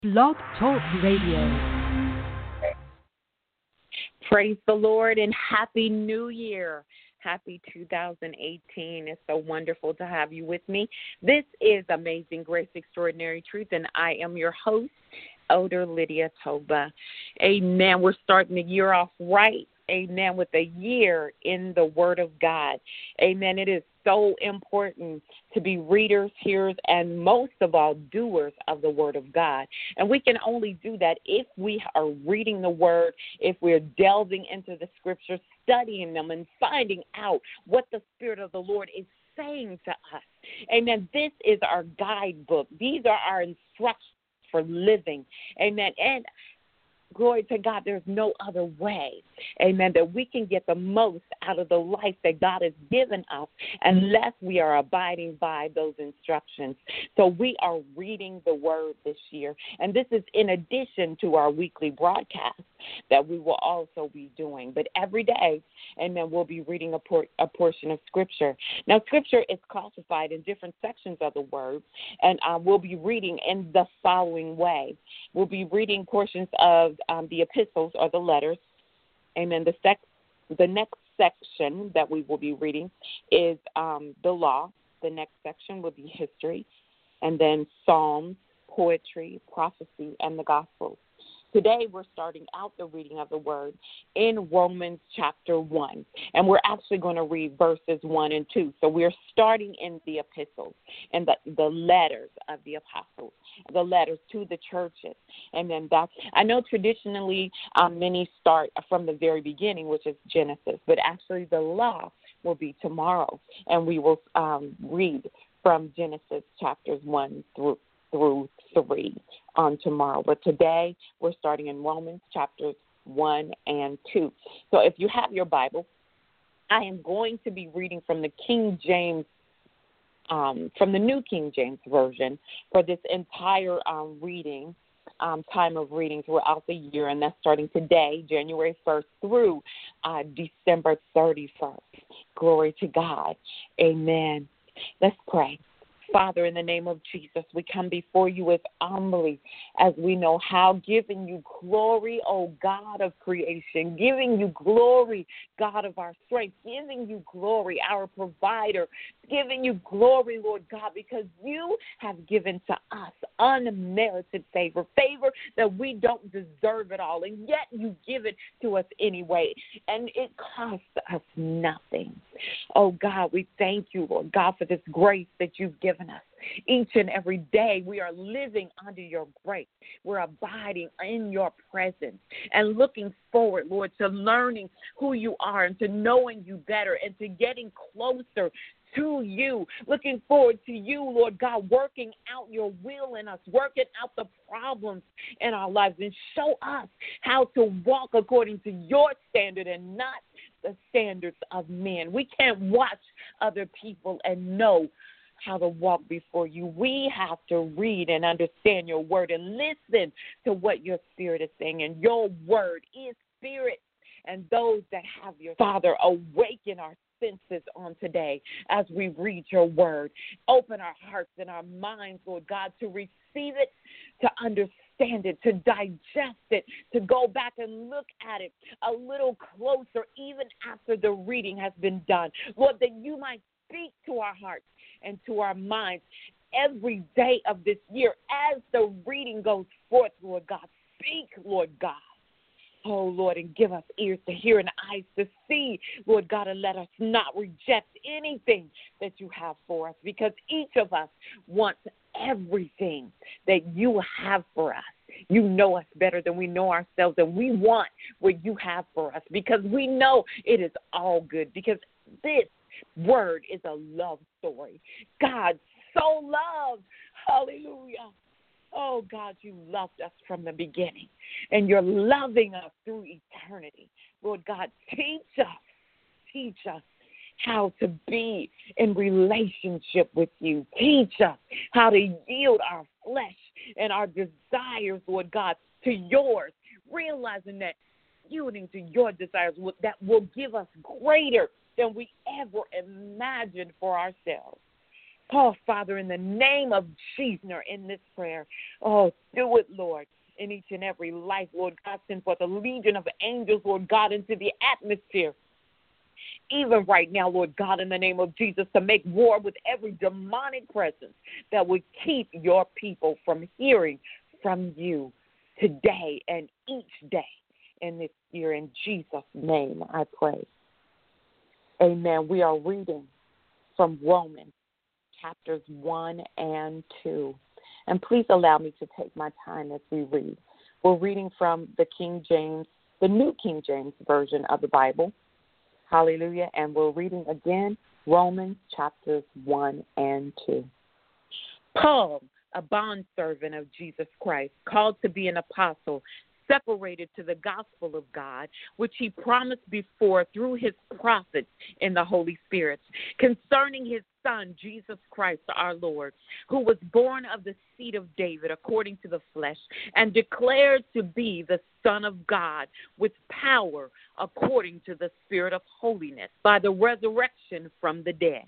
Blog Talk Radio. Praise the Lord and Happy New Year. Happy 2018. It's so wonderful to have you with me. This is Amazing Grace, Extraordinary Truth, and I am your host, Elder Lydia Toba. Amen. We're starting the year off right. Amen. With a year in the Word of God. Amen. It is so important to be readers, hearers, and most of all, doers of the Word of God. And we can only do that if we are reading the Word, if we're delving into the Scriptures, studying them, and finding out what the Spirit of the Lord is saying to us. Amen. This is our guidebook. These are our instructions for living. Amen. And glory to God, there's no other way, amen, that we can get the most out of the life that God has given us unless we are abiding by those instructions. So we are reading the Word this year, and this is in addition to our weekly broadcast that we will also be doing. But every day, amen, we'll be reading a portion of Scripture. Now, Scripture is classified in different sections of the Word, and we'll be reading in the following way. We'll be reading portions of the epistles or the letters. Amen. The next section that we will be reading is the law. The next section will be history, and then Psalms, poetry, prophecy, and the Gospels. Today, we're starting out the reading of the Word in Romans chapter 1, and we're actually going to read verses 1 and 2. So we're starting in the epistles and the letters of the apostles, the letters to the churches. And then I know traditionally many start from the very beginning, which is Genesis, but actually the law will be tomorrow, and we will read from Genesis chapters 1 through 3 on tomorrow. But today we're starting in Romans chapters 1 and 2. So if you have your Bible, I am going to be reading from the King James, from the New King James Version for this entire reading, time of reading throughout the year, and that's starting today, January 1st through December 31st. Glory to God. Amen. Let's pray. Father, in the name of Jesus, we come before you as humbly as we know how, giving you glory, O God of creation, giving you glory, God of our strength, giving you glory, our provider, giving you glory, Lord God, because you have given to us unmerited favor that we don't deserve at all, and yet you give it to us anyway, and it costs us nothing. Oh God, we thank you, Lord God, for this grace that you've given us. Each and every day we are living under your grace. We're abiding in your presence and looking forward, Lord, to learning who you are and to knowing you better and to getting closer to you, looking forward to you, Lord God, working out your will in us, working out the problems in our lives, and show us how to walk according to your standard and not the standards of men. We can't watch other people and know how to walk before you. We have to read and understand your word and listen to what your Spirit is saying, and your word is spirit. And those that have your Father, awaken our senses on today as we read your word. Open our hearts and our minds, Lord God, to receive it, to understand it, to digest it, to go back and look at it a little closer even after the reading has been done. Lord, that you might speak to our hearts and to our minds every day of this year as the reading goes forth, Lord God. Speak, Lord God. Oh, Lord, and give us ears to hear and eyes to see, Lord God, and let us not reject anything that you have for us, because each of us wants everything that you have for us. You know us better than we know ourselves, and we want what you have for us because we know it is all good, because this word is a love story. God so loved. Hallelujah. Oh, God, you loved us from the beginning, and you're loving us through eternity. Lord God, teach us how to be in relationship with you. Teach us how to yield our flesh and our desires, Lord God, to yours, realizing that yielding to your desires that will give us greater than we ever imagined for ourselves. Oh, Father, in the name of Jesus, in this prayer, oh, do it, Lord, in each and every life, Lord God. Send forth a legion of angels, Lord God, into the atmosphere. Even right now, Lord God, in the name of Jesus, to make war with every demonic presence that would keep your people from hearing from you today and each day in this year. In Jesus' name, I pray. Amen. We are reading from Romans chapters 1 and 2. And please allow me to take my time as we read. We're reading from the King James, the New King James Version of the Bible. Hallelujah. And we're reading again Romans chapters 1 and 2. Paul, a bondservant of Jesus Christ, called to be an apostle, separated to the gospel of God, which he promised before through his prophets in the Holy Spirit, concerning his Son, Jesus Christ our Lord, who was born of the seed of David according to the flesh, and declared to be the Son of God with power according to the Spirit of holiness, by the resurrection from the dead.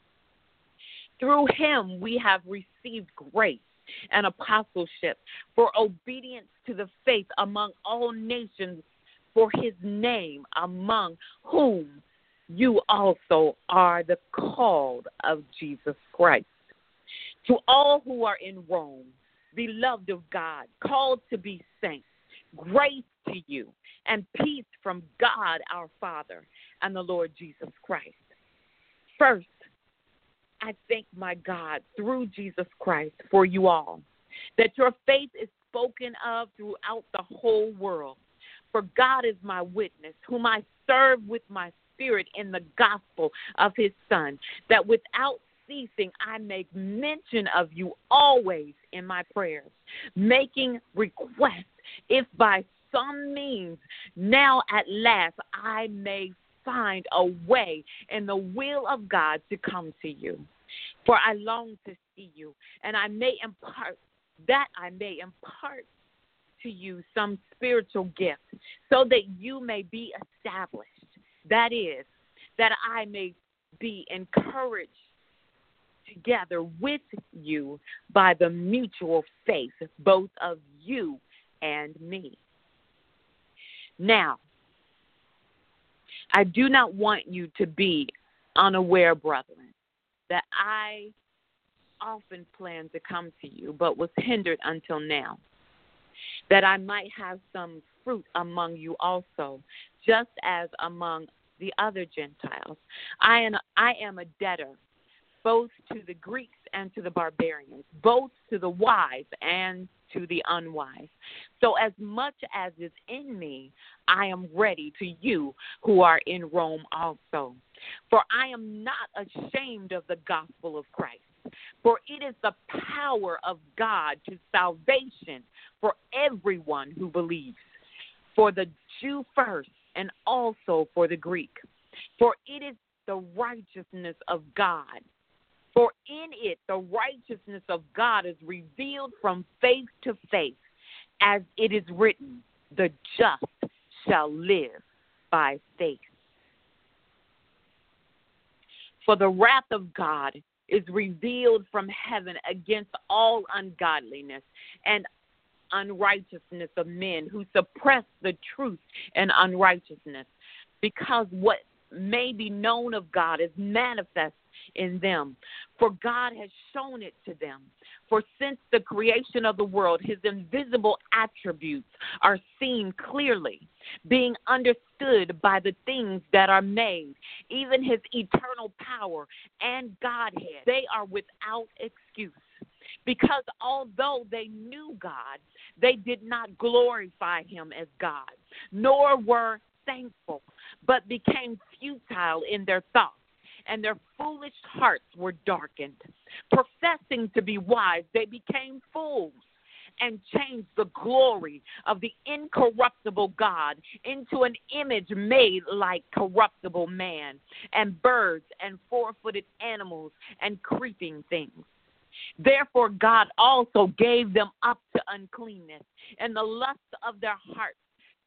Through him we have received grace and apostleship for obedience to the faith among all nations, for his name, among whom you also are the called of Jesus Christ. To all who are in Rome, beloved of God, called to be saints, grace to you and peace from God our Father and the Lord Jesus Christ. First, I thank my God through Jesus Christ for you all, that your faith is spoken of throughout the whole world. For God is my witness, whom I serve with my spirit in the gospel of his Son, that without ceasing I make mention of you always in my prayers, making request, if by some means now at last I may find a way in the will of God to come to you. For I long to see you, and I may impart to you some spiritual gift, so that you may be established. That is, that I may be encouraged together with you by the mutual faith, both of you and me. Now, I do not want you to be unaware, brethren, that I often planned to come to you, but was hindered until now, that I might have some fruit among you also, just as among the other Gentiles. I am a debtor, both to the Greeks and to the barbarians, both to the wise and to the unwise. So as much as is in me, I am ready to you who are in Rome also. For I am not ashamed of the gospel of Christ, for it is the power of God to salvation for everyone who believes, for the Jew first and also for the Greek. For it is the righteousness of God. For in it the righteousness of God is revealed from faith to faith, as it is written, the just shall live by faith. For the wrath of God is revealed from heaven against all ungodliness and unrighteousness of men who suppress the truth and unrighteousness, because what may be known of God is manifest in them. For God has shown it to them. For since the creation of the world, his invisible attributes are seen clearly, being understood by the things that are made, even his eternal power and Godhead. They are without excuse, because although they knew God, they did not glorify him as God, nor were thankful, but became futile in their thoughts, and their foolish hearts were darkened. Professing to be wise, they became fools, and changed the glory of the incorruptible God into an image made like corruptible man, and birds, and four-footed animals, and creeping things. Therefore God also gave them up to uncleanness and the lust of their hearts,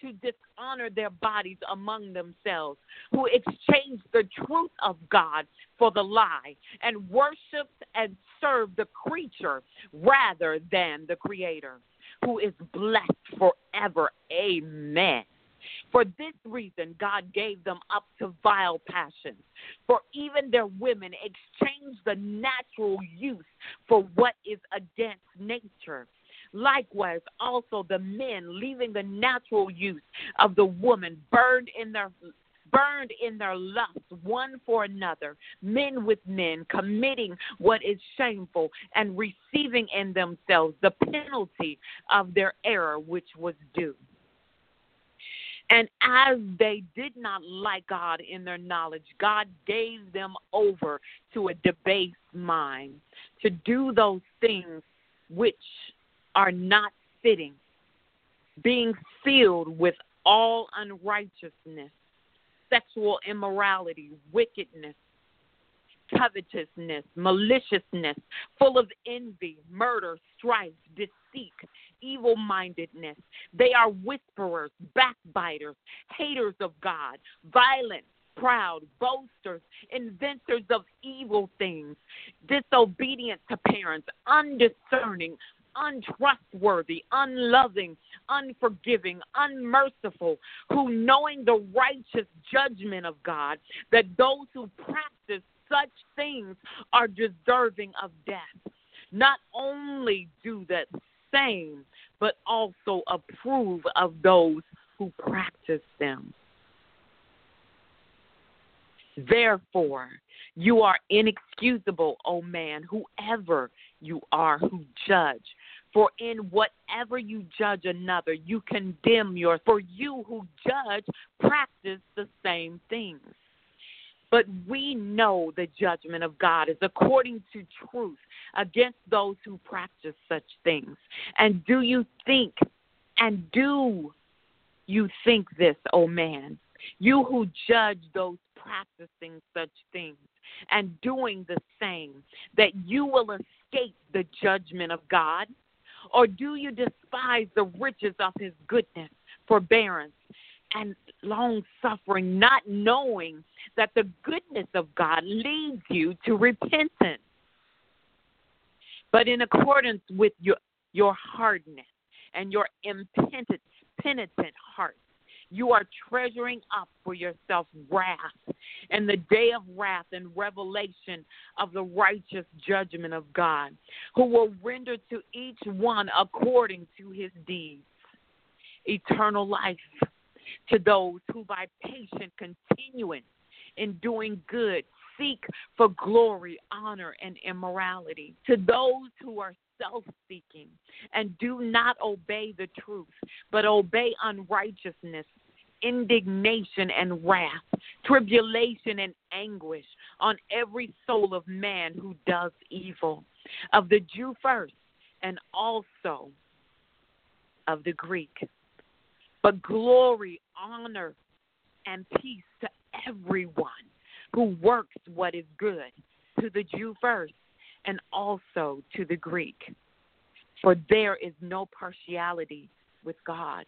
to dishonor their bodies among themselves, who exchanged the truth of God for the lie, and worshiped and served the creature rather than the Creator, who is blessed forever. Amen. For this reason, God gave them up to vile passions. For even their women exchanged the natural use for what is against nature. Likewise, also the men, leaving the natural use of the woman, burned in their lust one for another, men with men, committing what is shameful, and receiving in themselves the penalty of their error which was due. And as they did not like God in their knowledge, God gave them over to a debased mind to do those things which are not fitting, being filled with all unrighteousness, sexual immorality, wickedness, covetousness, maliciousness, full of envy, murder, strife, deceit, evil-mindedness. They are whisperers, backbiters, haters of God, violent, proud, boasters, inventors of evil things, disobedient to parents, undiscerning, untrustworthy, unloving, unforgiving, unmerciful, who knowing the righteous judgment of God, that those who practice such things are deserving of death, not only do the same, but also approve of those who practice them. Therefore, you are inexcusable, O man, whoever you are who judge. For in whatever you judge another, you condemn yours. For you who judge practice the same things. But we know the judgment of God is according to truth against those who practice such things. And do you think this, O man, you who judge those practicing such things and doing the same, that you will escape the judgment of God? Or do you despise the riches of his goodness, forbearance, and long-suffering, not knowing that the goodness of God leads you to repentance? But in accordance with your hardness and your impenitent heart, you are treasuring up for yourself wrath, and the day of wrath and revelation of the righteous judgment of God, who will render to each one according to his deeds eternal life to those who by patient continuance in doing good seek for glory, honor, and immorality. To those who are self-seeking and do not obey the truth, but obey unrighteousness, indignation and wrath, tribulation and anguish on every soul of man who does evil, of the Jew first and also of the Greek. But glory, honor, and peace to everyone who works what is good, to the Jew first and also to the Greek. For there is no partiality with God.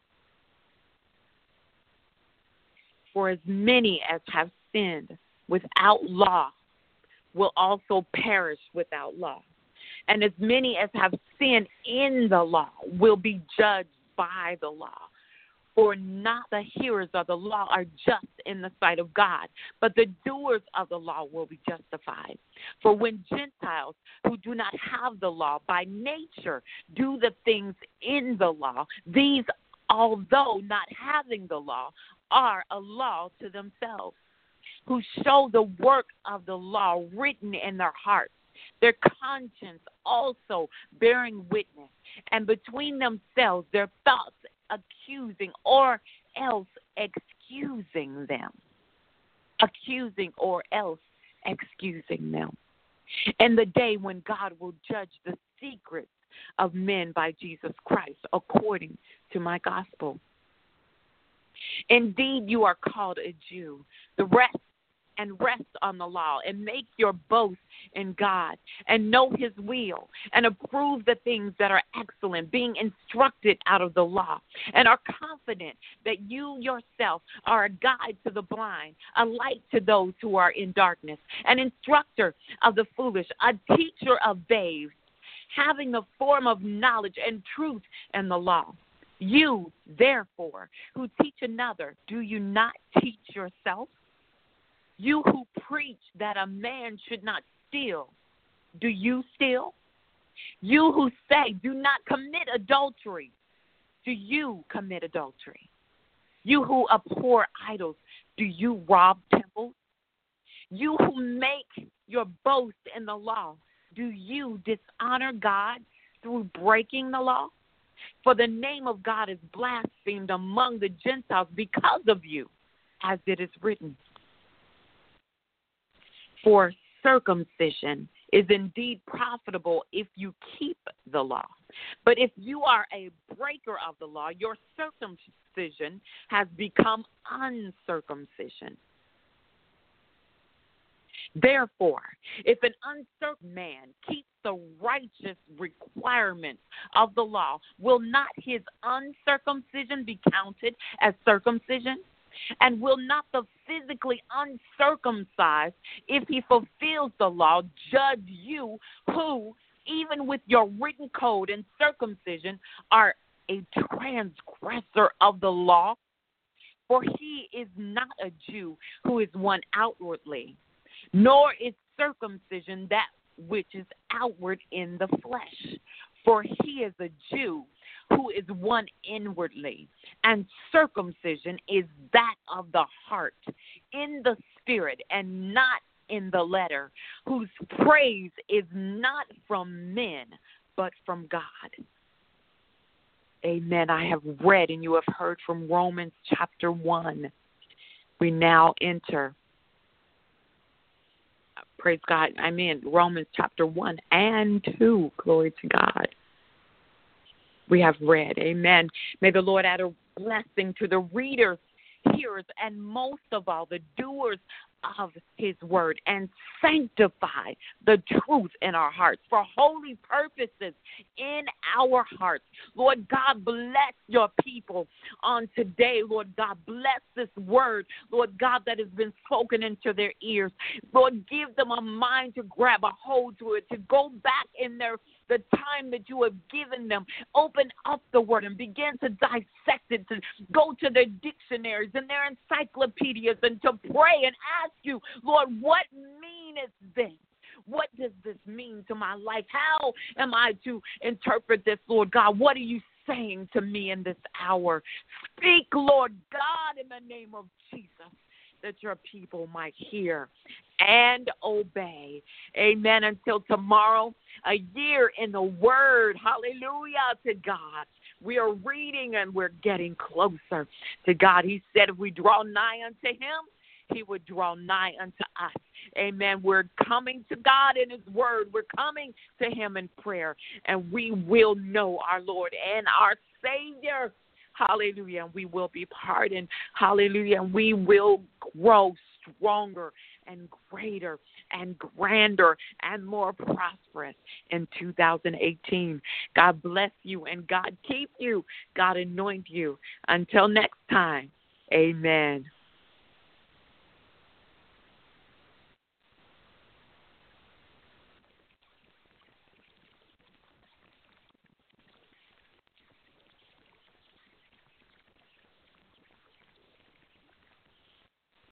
For as many as have sinned without law will also perish without law. And as many as have sinned in the law will be judged by the law. For not the hearers of the law are just in the sight of God, but the doers of the law will be justified. For when Gentiles who do not have the law by nature do the things in the law, these, although not having the law, are a law to themselves, who show the work of the law written in their hearts, their conscience also bearing witness, and between themselves their thoughts accusing or else excusing them. Accusing or else excusing them. And the day when God will judge the secrets of men by Jesus Christ according to my gospel. Indeed, you are called a Jew, the rest and rest on the law and make your boast in God and know his will and approve the things that are excellent, being instructed out of the law, and are confident that you yourself are a guide to the blind, a light to those who are in darkness, an instructor of the foolish, a teacher of babes, having the form of knowledge and truth in the law. You, therefore, who teach another, do you not teach yourself? You who preach that a man should not steal, do you steal? You who say, do not commit adultery, do you commit adultery? You who abhor idols, do you rob temples? You who make your boast in the law, do you dishonor God through breaking the law? For the name of God is blasphemed among the Gentiles because of you, as it is written. For circumcision is indeed profitable if you keep the law. But if you are a breaker of the law, your circumcision has become uncircumcision. Therefore, if an uncertain man keeps the righteous requirements of the law, will not his uncircumcision be counted as circumcision? And will not the physically uncircumcised, if he fulfills the law, judge you who, even with your written code and circumcision, are a transgressor of the law? For he is not a Jew who is one outwardly, nor is circumcision that which is outward in the flesh. For he is a Jew who is one inwardly, and circumcision is that of the heart, in the spirit, and not in the letter, whose praise is not from men, but from God. Amen. I have read and you have heard from Romans chapter 1. We now enter, praise God, I'm in Romans chapter 1 and 2. Glory to God. We have read. Amen. May the Lord add a blessing to the readers, hearers, and most of all, the doers of his word, and sanctify the truth in our hearts for holy purposes in our hearts. Lord God, bless your people on today. Lord God, bless this word, Lord God, that has been spoken into their ears. Lord, give them a mind to grab a hold to it, to go back in the time that you have given them. Open up the word and begin to dissect it, to go to their dictionaries and their encyclopedias and to pray and ask you, Lord, what mean is this? What does this mean to my life? How am I to interpret this, Lord God? What are you saying to me in this hour? Speak, Lord God, in the name of Jesus, that your people might hear and obey. Amen. Until tomorrow, a year in the word. Hallelujah to God. We are reading and we're getting closer to God. He said if we draw nigh unto him, he would draw nigh unto us. Amen. We're coming to God in his word. We're coming to him in prayer. And we will know our Lord and our Savior. Hallelujah. And we will be pardoned. Hallelujah. And we will grow stronger and greater and grander and more prosperous in 2018. God bless you and God keep you. God anoint you. Until next time, amen.